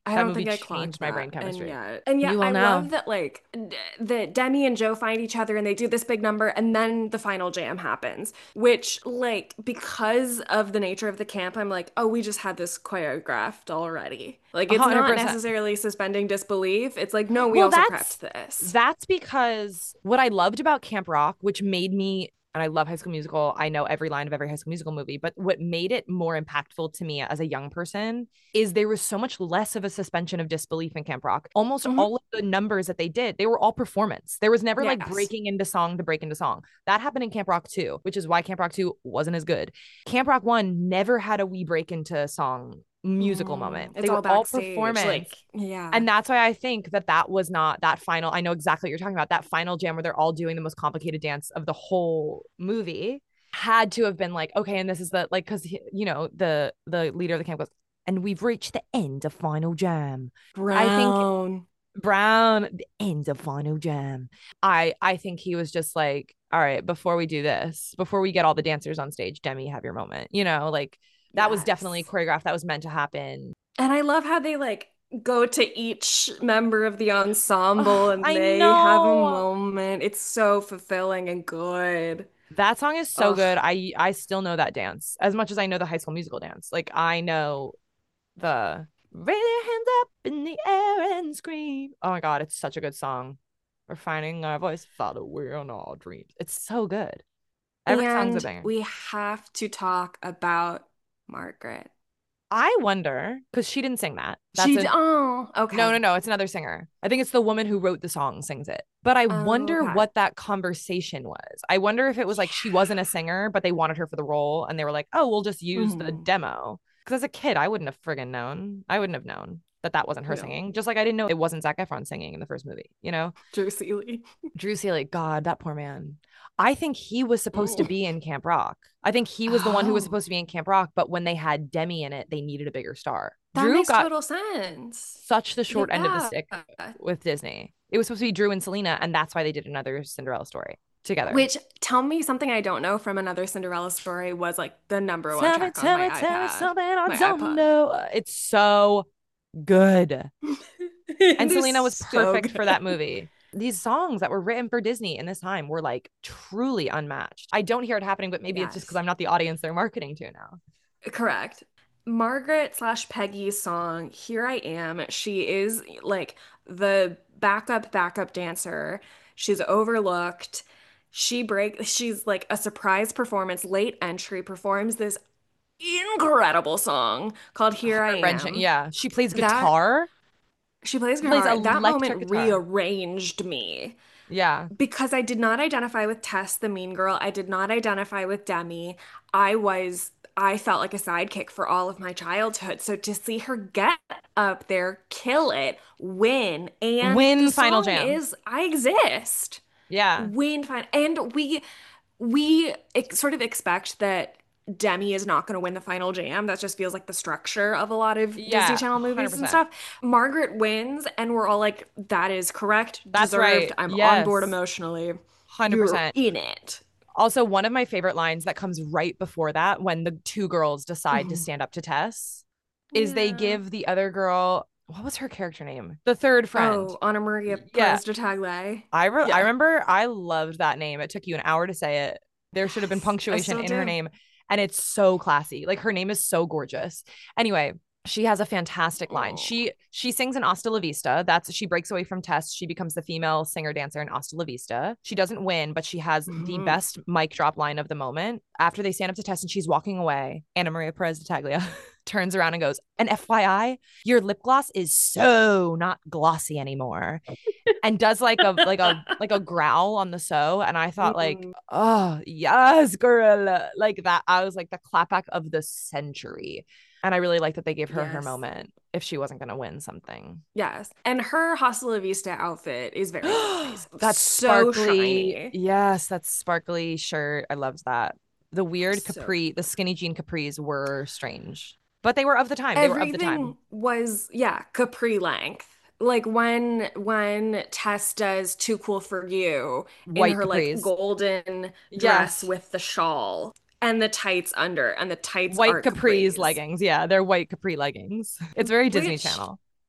I That don't movie think I clocked changed my brain that. And chemistry. yeah. And yeah, You will I now. love that like that Demi and Joe find each other and they do this big number and then the final jam happens, which like because of the nature of the camp, I'm like, "Oh, we just had this choreographed already." Like it's not 100%. necessarily suspending disbelief. It's like, "No, we Well, also prepped that's this." that's because what I loved about Camp Rock, which made me, and I love High School Musical. I know every line of every High School Musical movie, but what made it more impactful to me as a young person is there was so much less of a suspension of disbelief in Camp Rock. Almost Mhm. all of the numbers that they did, they were all performance. There was never like Yes. breaking into song to break into song. That happened in Camp Rock 2, which is why Camp Rock 2 wasn't as good. Camp Rock 1 never had a we break into song musical moment. It's They all were all backstage. performance. Like, yeah. And that's why I think that that was not that final. I know exactly what you're talking about. That final jam where they're all doing the most complicated dance of the whole movie had to have been like, okay, and this is the like, because the leader of the camp goes, and we've reached the end of final jam. I think Brown. Brown, the end of final jam. I think he was just like, all right, before we do this, before we get all the dancers on stage, Demi, have your moment. Like that was definitely Yes. choreographed. That was meant to happen. And I love how they like go to each member of the ensemble Ugh, and I they have a know. moment. It's so fulfilling and good. That song is so Ugh, good. I still know that dance as much as I know the High School Musical dance. Like I know the raise your hands up in the air and scream. Oh my God, it's such a good song. We're finding our voice, Father, we're on our dreams. It's so good. Every song's a and banger. we have to talk about Margaret. I wonder because she didn't sing that. Oh, No, no, okay. no. It's another singer. I think it's the woman who wrote the song sings it. But I Oh, wonder okay. what that conversation was. I wonder if it was like she wasn't a Yeah. singer, but they wanted her for the role and they were like, oh, we'll just use the Hmm. demo. Because as a kid, I wouldn't have friggin' known. I wouldn't have known that that wasn't her No, singing. Just like I didn't know it wasn't Zac Efron singing in the first movie. Drew Seeley. Drew Seeley, God, that poor man. I think he was supposed to Mm. be in Camp Rock. I think he was the one who was Oh, supposed to be in Camp Rock, but when they had Demi in it, they needed a bigger star. that Drew makes got total sense. such the short end of the Yeah. stick with Disney. It was supposed to be Drew and Selena, and that's why they did another Cinderella story together. Which tell me something I don't know from another Cinderella story was like the number one Tell me, track on tell my me, tell me iPad, something I my don't iPod. know. It's so good. And It is Selena was so perfect for that good. movie. These songs that were written for Disney in this time were like truly unmatched. I don't hear it happening, but maybe it's just because Yes, I'm not the audience they're marketing to now. correct. Margaret slash Peggy's song, Here I Am, she is like the backup dancer. She's overlooked. She's like a surprise performance, late entry, performs this incredible song called Here I Heart wrenching. Am. Yeah. She plays That guitar. she plays She plays guitar. That electric moment guitar. rearranged me Yeah. because I did not identify with Tess, the mean girl. I did not identify with Demi. I felt like a sidekick for all of my childhood. So to see her get up there, kill it, win, and the Win Final song Jam. is I exist. Yeah. Win fine. And sort of expect that Demi is not going to win the final jam. That just feels like the structure of a lot of Disney Yeah. Channel movies and 100%. stuff. Margaret wins, and we're all like, that is correct, That's deserved. right. I'm on board Yes. emotionally. You're 100%. in it. Also, one of my favorite lines that comes right before that when the two girls decide to Mhm. stand up to Tess is they Yeah. give the other girl, what was her character name? The third friend. Oh, Anna Maria Yeah. Perez de Tagle. I Yeah, remember I loved that name. It took you an hour to say it. There should have been yes, I punctuation still in her do. name. And it's so classy. Like her name is so gorgeous. Anyway, she has a fantastic line. Oh. She sings in Hasta La Vista. That's she breaks away from Tess. She becomes the female singer dancer in Hasta La Vista. She doesn't win, but she has the Mhm. best mic drop line of the moment. After they stand up to Tess and she's walking away, Anna Maria Perez de Taglia turns around and goes, "And FYI, your lip gloss is so not glossy anymore." And does like a growl on the so, and I thought like, Mhm. oh yes, girl, like that. I was like the clapback of the century, and I really like that they gave her Yes. moment if she wasn't gonna win something. Yes. And her Hasta La Vista outfit is very nice. That So sparkly, shiny. yes, that sparkly shirt. I loved that. The weird So capri, the skinny jean capris were strange, but they were of the time. They were of the time. everything was, yeah, capri length. Like when Tess does Too Cool for You in White her like capris. golden dress Yes. with the shawl and the tights under, and the tights White are capris capris. leggings. Yeah, they're white capri leggings. It's very Disney Which Channel.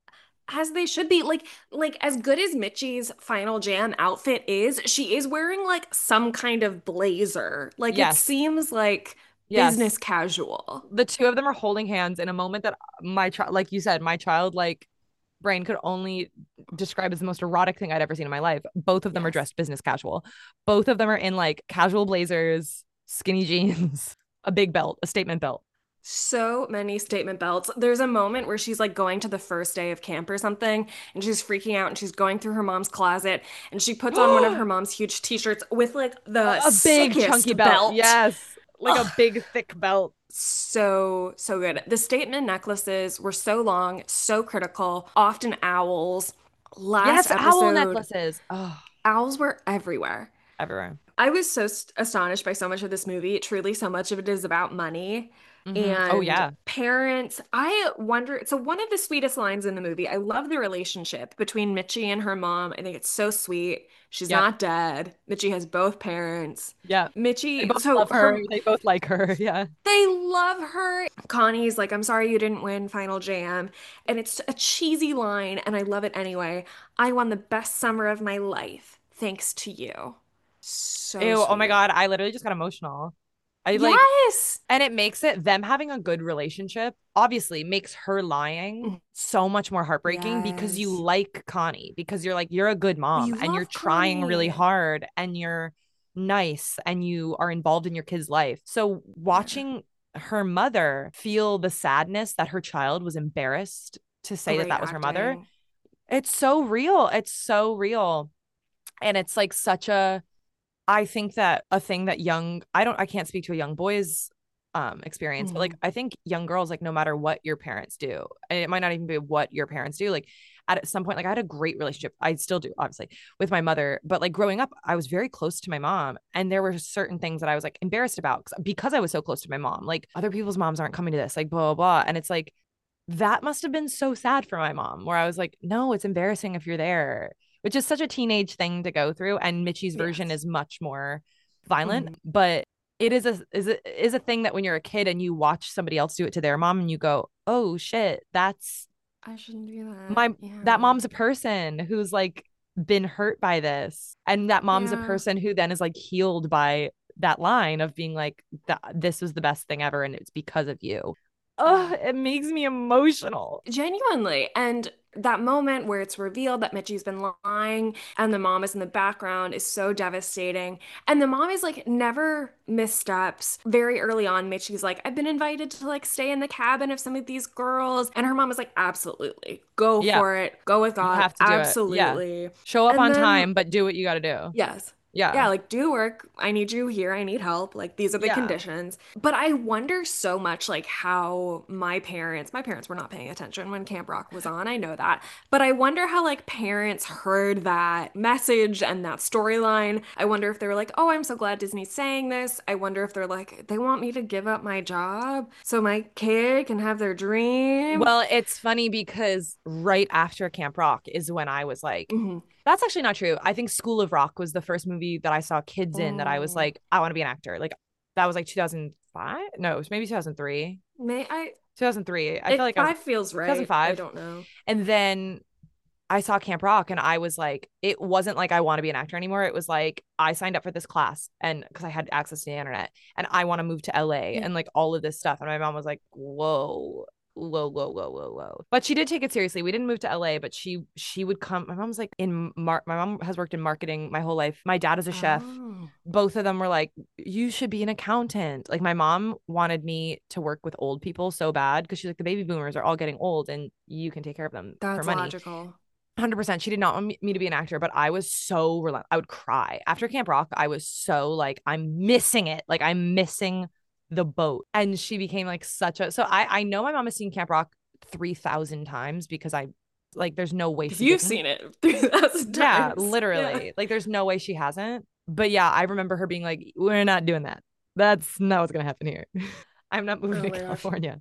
As they should be. Like as good as Mitchie's Final Jam outfit is, she is wearing like some kind of blazer. Like it Yes. seems like Yes. business casual. The two of them are holding hands in a moment that my child, like you said, my child like brain could only describe as the most erotic thing I'd ever seen in my life. Both of them are Yes. dressed business casual. Both of them are in like casual blazers, skinny jeans, a big belt, a statement belt. So many statement belts. There's a moment where she's like going to the first day of camp or something, and she's freaking out and she's going through her mom's closet and she puts on one of her mom's huge t-shirts with like the A big chunky sickest belt. belt. Yes. Like a Ugh, big thick belt. so good. The statement necklaces were so long, so critical, often owls. Last Yes, owl episode, necklaces. Oh, owls were everywhere. everywhere. I was so astonished by so much of this movie. Truly, so much of it is about money Oh and yeah. parents. I wonder, so one of the sweetest lines in the movie, I love the relationship between Mitchie and her mom. I think it's so sweet. She's Yep. not dead. Mitchie has both parents. Yep. They Mitchie, both so love her. her, They both like her. Yeah. they love her. Connie's like, I'm sorry you didn't win Final Jam. And it's a cheesy line, and I love it anyway. I won the best summer of my life thanks to you. So Ew. Oh my sweet. God. I literally just got emotional. I like, Yes. and it makes it them having a good relationship, obviously makes her lying Mm. so much more heartbreaking because you Yes. like Connie, because you're like, you're a good We mom and you're love trying really Connie. hard and you're nice and you are involved in your kid's life. So Yeah. watching her mother feel the sadness that her child was embarrassed to say that Great that was her mother, acting. it's so real. It's so real. And it's like such a, I think that a thing that I can't speak to a young boy's experience, but like Mhm. I think young girls, like no matter what your parents do, and it might not even be what your parents do, like at some point, like I had a great relationship. I still do, obviously, with my mother, but like growing up, I was very close to my mom. And there were certain things that I was like embarrassed about because I was so close to my mom. Like other people's moms aren't coming to this, like blah, blah, blah. And it's like that must have been so sad for my mom, where I was like, no, it's embarrassing if you're there, which is such a teenage thing to go through. And Mitchie's version Yes. is much more violent, Mhm. but it is a thing that when you're a kid and you watch somebody else do it to their mom and you go, oh shit, that's I shouldn't do that. my that Yeah. mom's a person who's like been hurt by this, and that mom's a Yeah. person who then is like healed by that line of being like, this was the best thing ever and it's because of you. Oh, Yeah. it makes me emotional. Genuinely. And that moment where it's revealed that Mitchie's been lying and the mom is in the background is so devastating. And the mom is like never missteps. Very early on, Mitchie's like, I've been invited to like stay in the cabin of some of these girls. And her mom is like, absolutely. Go Yeah, for it. Go with you God. have to do it. Yeah. Absolutely. Show up And on then time, but do what you got to do. yes. Yeah. Yeah, like do work. I need you here. I need help. Like these are the Yeah. conditions. But I wonder so much like how my parents were not paying attention when Camp Rock was on. I know that. But I wonder how like parents heard that message and that storyline. I wonder if they were like, "Oh, I'm so glad Disney's saying this." I wonder if they're like, "They want me to give up my job so my kid can have their dream." Well, it's funny because right after Camp Rock is when I was like, Hmm. that's actually not true. I think School of Rock was the first movie that I saw kids in that I was Oh, like, I want to be an actor. Like that was like 2005. No, it was maybe 2003. may I 2003. I feel it like I was five feels right. I 2005. don't know. And then I saw Camp Rock and I was like, it wasn't like I want to be an actor anymore. It was like I signed up for this class and because I had access to the internet and I want to move to LA Yeah. and like all of this stuff. And my mom was like, whoa, whoa, whoa, whoa, whoa, whoa. But she did take it seriously. We didn't move to LA, but she would come. My mom's like my mom has worked in marketing my whole life. My dad is a chef. Oh. Both of them were like, you should be an accountant. Like my mom wanted me to work with old people so bad because she's like, the baby boomers are all getting old and you can take care of them for That's money. logical. 100%. She did not want me to be an actor, but I was so relentless. I would cry after Camp Rock. I was so like, I'm missing it. Like I'm missing the boat. And she became like such a. So I know my mom has seen Camp Rock 3,000 times because I like. There's no way Because she you've didn't. seen it 3,000 Yeah, times. Yeah. literally. Like there's no way she hasn't. But yeah, I remember her being like, "We're not doing that. That's not what's gonna happen here. I'm not moving Oh to my gosh. California."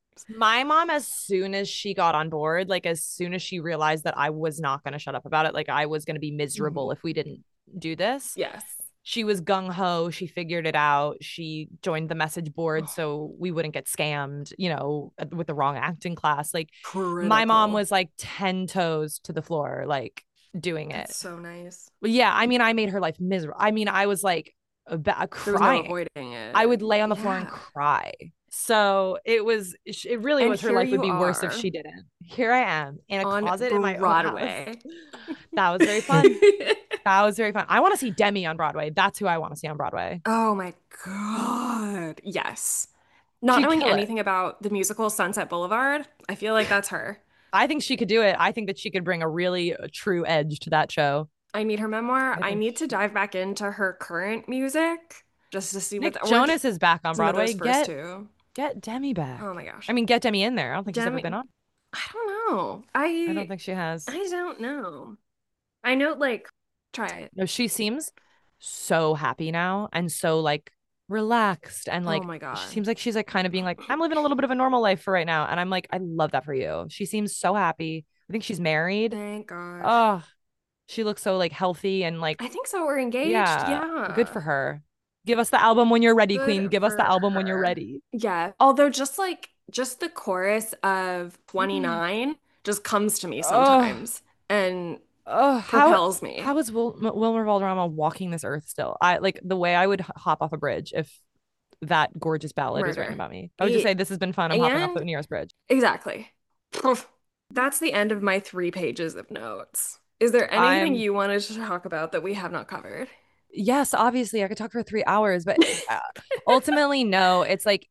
My mom, as soon as she got on board, like as soon as she realized that I was not going to shut up about it, like I was going to be Mhm. miserable if we didn't do this, Yes. She was gung ho. She figured it out. She joined the message board so we wouldn't get scammed, with the wrong acting class. Like, my mom Critical. was like 10 toes to the floor, like doing it. That's so nice. But yeah, I mean, I made her life miserable. I mean, I was like There was no crying. avoiding I it. would lay on the floor and Yeah. cry. So it really And was her here life would you be worse if are she didn't. Here I am in a on closet in my own house. Broadway. That was very fun. That was very fun. I want to see Demi on Broadway. That's who I want to see on Broadway. Oh my God. Yes. Not She'd knowing kill it. anything about the musical Sunset Boulevard, I feel like that's her. I think she could do it. I think that she could bring a really true edge to that show. I need her memoir. I I think need to dive back into her current music just to see what, Nick or Jonas is back on some of those Broadway. first Get two. get Demi Oh back. my gosh. I mean, get Demi in there. I don't think she's ever been Demi, on. I don't know. I don't think she has. I don't know. I know, like, try it. No, she seems so happy now and so like relaxed and Oh like my she God. seems like she's like kind of being like, I'm living a little bit of a normal life for right now. And I'm like, I love that for you. She seems so happy. I think she's married. Thank gosh. Oh, she looks so like healthy and like, I think so. We're engaged. yeah, good Yeah. for her. Give us the album when you're ready, Queen. Good Give us the for album when you're her. ready. Yeah. Although just the chorus of 29 just comes to me Oh, sometimes and oh, propels me. how is Wilmer Valderrama walking this earth still? I like the way I would hop off a bridge if that gorgeous ballad was written Murder. about me. I would just say, It, this has been fun. I'm hopping off and the nearest bridge. exactly. That's the end of my 3 pages of notes. Is there anything I'm you wanted to talk about that we have not covered? Yes, obviously I could talk for 3 hours, but ultimately, no. It's like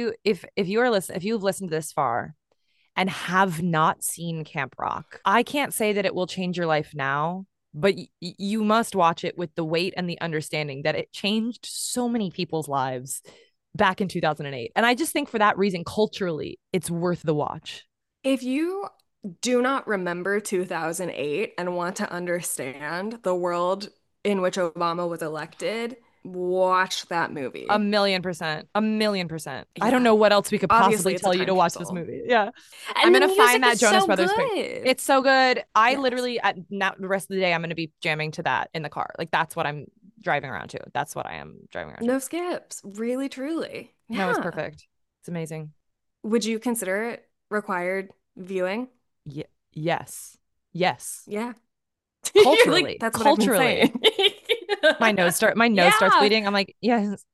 if you've listened this far and have not seen Camp Rock, I can't say that it will change your life now, but you must watch it with the weight and the understanding that it changed so many people's lives back in 2008. And I just think for that reason, culturally, it's worth the watch. If you do not remember 2008 and want to understand the world in which Obama was elected, watch that A movie. million percent. A million percent. I don't Yeah. know what else we could Obviously, possibly it's a tell you time to watch this capsule. movie. Yeah. I'm And the gonna find music that is Jonas so Brothers thing. good. It's so good. I Yes. literally at now the rest of the day I'm gonna be jamming to that in the car. Like that's what I'm driving around to. That's what I am driving around to. No skips. Really, truly. No, it's Yeah. perfect. It's amazing. Would you consider it required viewing? Yes. Yes. Yeah. You're like, Culturally. that's what I've been Culturally. saying. My nose starts Yeah. bleeding. I'm like, yes.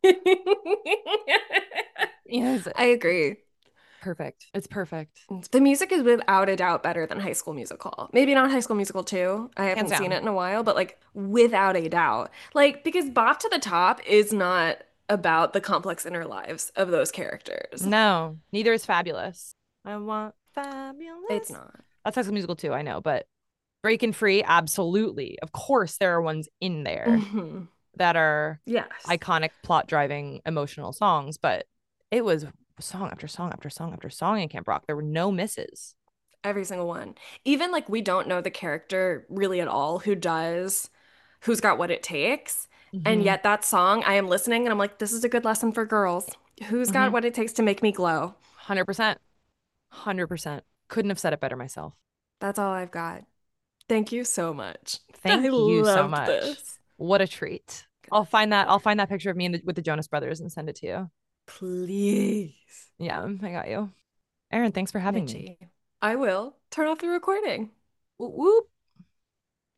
Yes. I agree. Perfect. It's perfect. The music is without a doubt better than High School Musical. Maybe not High School Musical 2. I Hands haven't seen it down. in a while, but like without a doubt. Like because Bop to the Top is not about the complex inner lives of those characters. No, neither is Fabulous. I want It's fabulous. not. That's High School Musical too, I know, but Breaking Free, absolutely. Of course, there are ones in there Hmm. that are Yes. iconic, plot driving, emotional songs, but it was song after song after song after song in Camp Rock. There were no misses. Every single one. Even like we don't know the character really at all who does, who's got what it takes. And Mm-hmm. yet that song, I am listening and I'm like, this is a good lesson for girls. Who's got Mm-hmm. what it takes to make me glow? 100%. 100%. Couldn't have said it better myself. That's all I've got. Thank you so much. I Thank you so loved much. this. What a treat. I'll find that picture of me with the Jonas Brothers and send it to you. Please. Yeah, I got you. Aaron, thanks for having me. Mitchie. I will turn off the recording. Whoop, whoop.